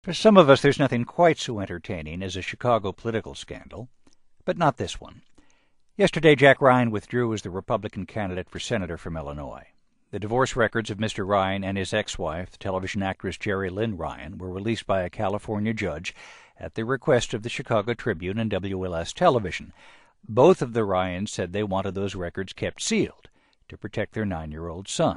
For some of us, there's nothing quite so entertaining as a Chicago political scandal, but not this one. Yesterday, Jack Ryan withdrew as the Republican candidate for senator from Illinois. The divorce records of Mr. Ryan and his ex-wife, the television actress Jerry Lynn Ryan, were released by a California judge at the request of the Chicago Tribune and WLS Television. Both of the Ryans said they wanted those records kept sealed to protect their 9-year-old son.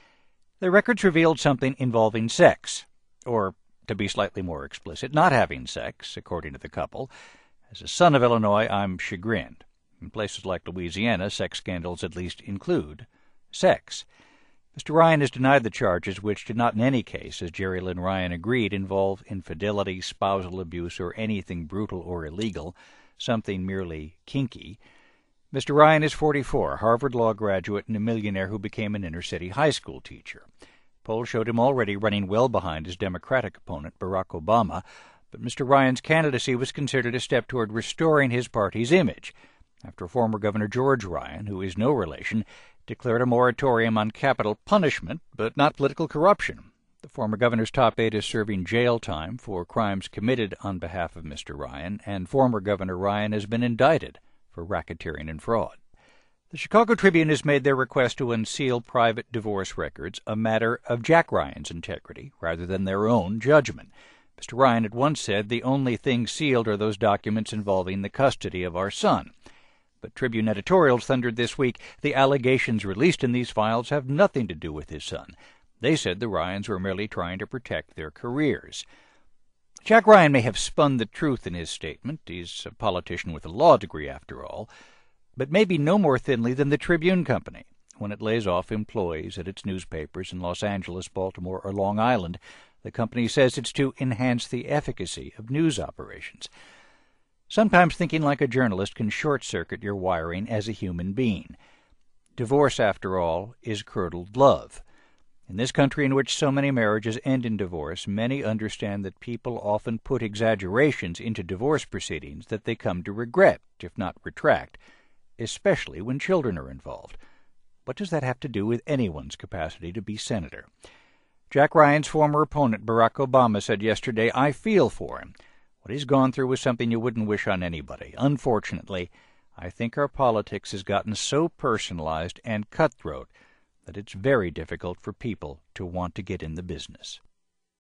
The records revealed something involving sex, or, to be slightly more explicit, not having sex, according to the couple. As a son of Illinois, I'm chagrined. In places like Louisiana, sex scandals at least include sex. Mr. Ryan has denied the charges, which did not in any case, as Jerry Lynn Ryan agreed, involve infidelity, spousal abuse, or anything brutal or illegal, something merely kinky. Mr. Ryan is 44, a Harvard Law graduate and a millionaire who became an inner-city high school teacher. Polls showed him already running well behind his Democratic opponent, Barack Obama, but Mr. Ryan's candidacy was considered a step toward restoring his party's image, after former Governor George Ryan, who is no relation, declared a moratorium on capital punishment, but not political corruption. The former governor's top aide is serving jail time for crimes committed on behalf of Mr. Ryan, and former Governor Ryan has been indicted for racketeering and fraud. The Chicago Tribune has made their request to unseal private divorce records a matter of Jack Ryan's integrity rather than their own judgment. Mr. Ryan had once said, "The only things sealed are those documents involving the custody of our son." But Tribune editorials thundered this week, the allegations released in these files have nothing to do with his son. They said the Ryans were merely trying to protect their careers. Jack Ryan may have spun the truth in his statement. He's a politician with a law degree, after all, but maybe no more thinly than the Tribune Company, when it lays off employees at its newspapers in Los Angeles, Baltimore, or Long Island. The company says it's to enhance the efficacy of news operations. Sometimes thinking like a journalist can short-circuit your wiring as a human being. Divorce, after all, is curdled love. In this country in which so many marriages end in divorce, many understand that people often put exaggerations into divorce proceedings that they come to regret, if not retract, especially when children are involved. What does that have to do with anyone's capacity to be senator? Jack Ryan's former opponent, Barack Obama, said yesterday, "I feel for him. What he's gone through was something you wouldn't wish on anybody. Unfortunately, I think our politics has gotten so personalized and cutthroat that it's very difficult for people to want to get in the business."